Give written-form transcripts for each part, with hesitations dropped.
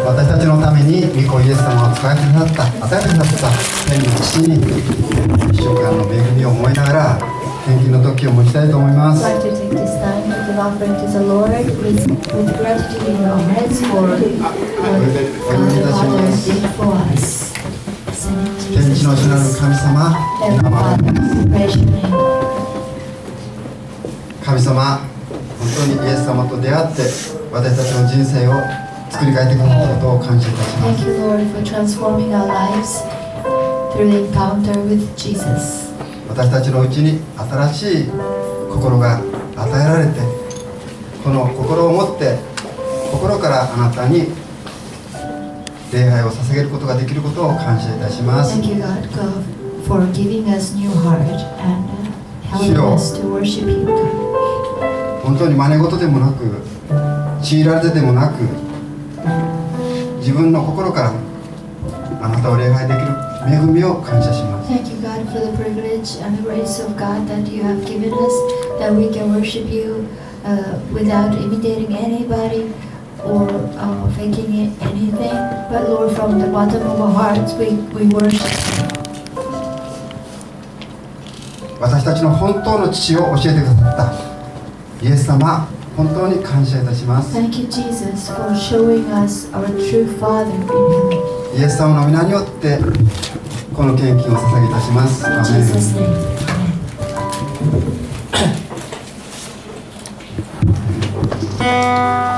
私たちのために御子イエス様を使いくださった、与えてくださった天の父に一週間の恵みを思いながら献金の時を持ちたいと思います。 I'd like to take this time to give offering to the Lord with gratitude in our hearts for what God the Father did for us. 天地の主なる神様、 Heavenly Father, praise your name. 神様、本当にイエス様と出会って私たちの人生を作り変えてくださったことを感謝いたします。 Thank you, Lord, for transforming our lives through the encounter with Jesus. 私たちのうちに新しい心が与えられて、この心を持って心からあなたに礼拝を捧げることができることを感謝いたします。 Thank you, God, for giving us new heart and helping us to worship you, God. 本当に真似事でもなく、強いられてでもなく、自分の心からあなたを礼拝できる恵みを感謝します。 Thank you, God, for the privilege and the grace of God that you have given us, that we can worship you without imitating anybody or faking anything. But Lord, from the bottom of our hearts, we worship you. 私たちの本当の父を教えてくださったイエス様、本当に感謝いたします。 Thank you, Jesus, for showing us our true Father in heaven. イエス様の皆によってこの献金を捧げいたします。ア In メン。 Jesus' name, amen.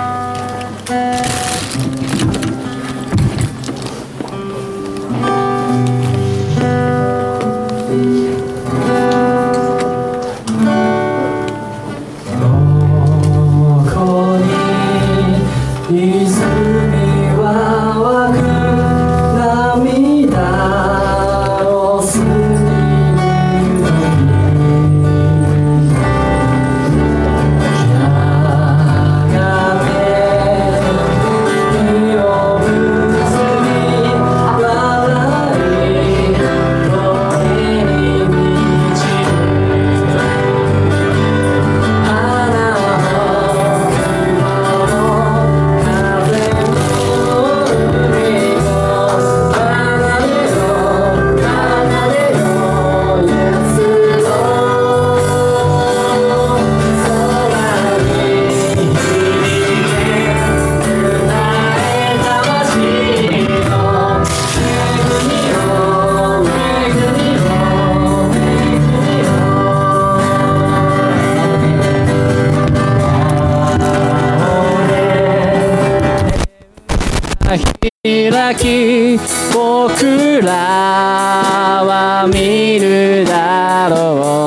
開き僕らは見るだろ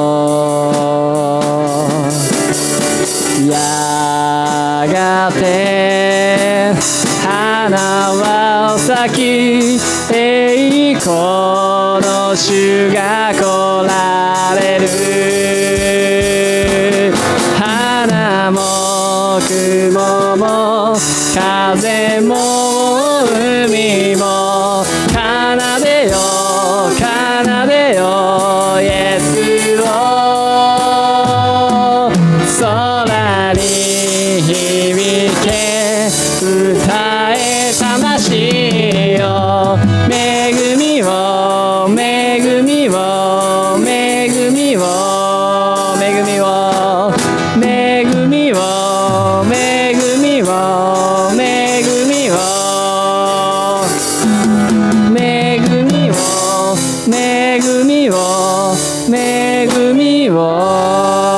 う。やがて花は咲き、栄光の主が来られる。花も雲も風も海も奏でよ奏でよイエスを。空に響け歌え魂よ。恵みを恵みを恵みを恵みを恵みを恵みを恵みを恵みを恵みを恵みを